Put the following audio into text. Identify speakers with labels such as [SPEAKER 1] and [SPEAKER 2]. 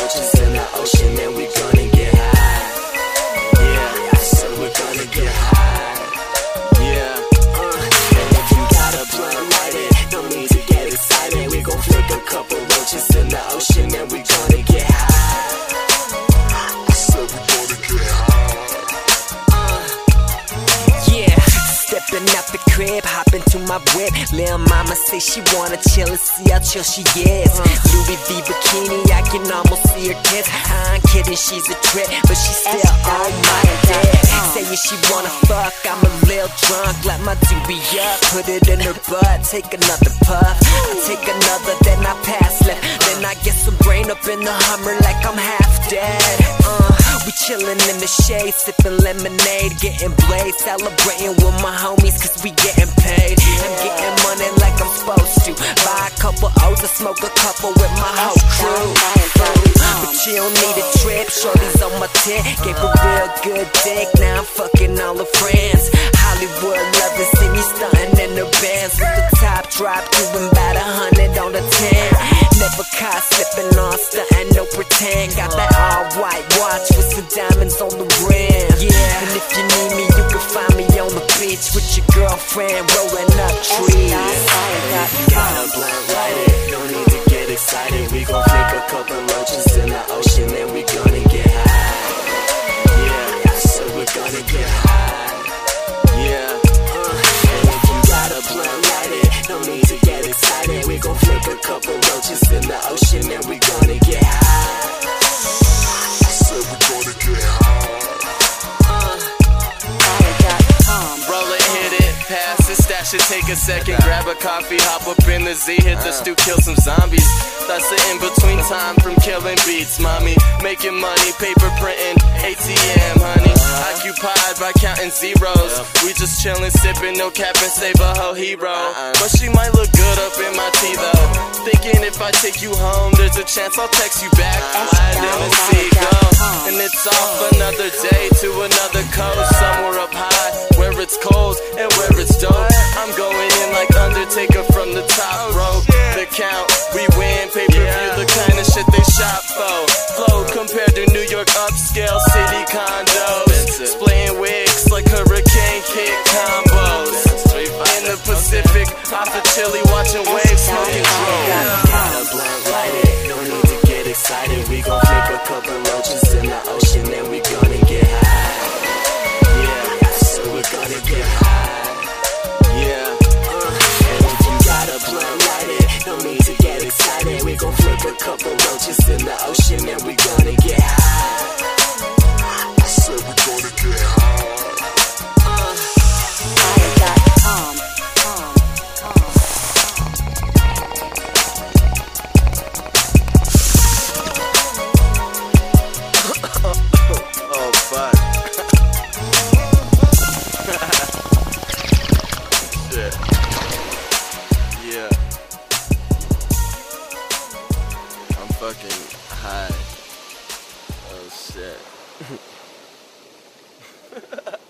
[SPEAKER 1] roaches in the ocean and we gonna get high. Yeah, I said we're gonna get high. Yeah, and if you got a blunt, light it. No need to get excited. We gon' flick a couple roaches in the ocean and we gonna get high. I said we're gonna get high. Yeah, stepping out the crib, hop into my whip. Lil' mama say she wanna chill and see how chill she is. Louis V bikini, I can almost see her tits. I ain't kidding, she's a trip, but she's still on my dick. Saying she wanna fuck, I'm a little drunk. Light my doobie up, put it in her butt. Take another puff, I take another, then I pass left. Then I get some brain up in the Hummer like I'm half dead. We chillin' in the shade, sippin' lemonade, getting blazed, celebrating with my homies cause we getting paid. I'm getting money like I'm supposed to. Buy a couple O's and smoke a couple with my whole crew. But she don't need a trip, shorty's on my tip. Gave a real good dick, now I'm fucking all her friends. Hollywood lovers see me stuntin' in the bands with the top drop, doing about 100 on the 10. Never caught slipping on, stuntin', no pretend. Got that all white watch with some diamonds on the rim. Yeah, and if you need me, you can find me on the beach with your girlfriend rolling up trees. If you got a blunt, light it. No need to get excited. We gon' flick a couple roaches in the ocean and we gonna get high. Yeah, I said we're gonna get high. Yeah, and if you got a blunt, light it. No need to get excited. We gon' flick a couple roaches in the ocean and we gonna get high. I said we're gonna get high.
[SPEAKER 2] Roll it, hit it, pass it, stash it, take a second, grab a coffee, hop up in the Z, hit the stew, kill some zombies. That's the in-between time from killing beats, mommy. Making money, paper printing, ATM, honey. Occupied by counting zeros. We just chillin', sippin', no cap and save a whole hero. But she might look good up in my tea though. Thinking if I take you home, there's a chance I'll text you back. Fly in a seagull. And it's off another day to another coast. Somewhere up high, where it's cold and where it's dope. I'm going in like Undertaker from the top rope. The count, we win, pay-per-view, the kind of shit they shop for. Flow compared to New York upscale city condos. Splitting wigs like hurricane kick combos. In the Pacific, off of Chile, watching waves, smoking drugs.
[SPEAKER 1] Got a blunt, light it. No need to get excited. We gon' flick a couple roaches in the ocean and we gonna get high. Yeah, so we're gonna get high. Yeah, and if you got a blunt, light it. No need to get excited. We gon' flick a couple roaches in the ocean and we gonna get high. I said we're gonna get high.
[SPEAKER 2] Oh fuck. Shit. Yeah. I'm fucking high. Oh shit.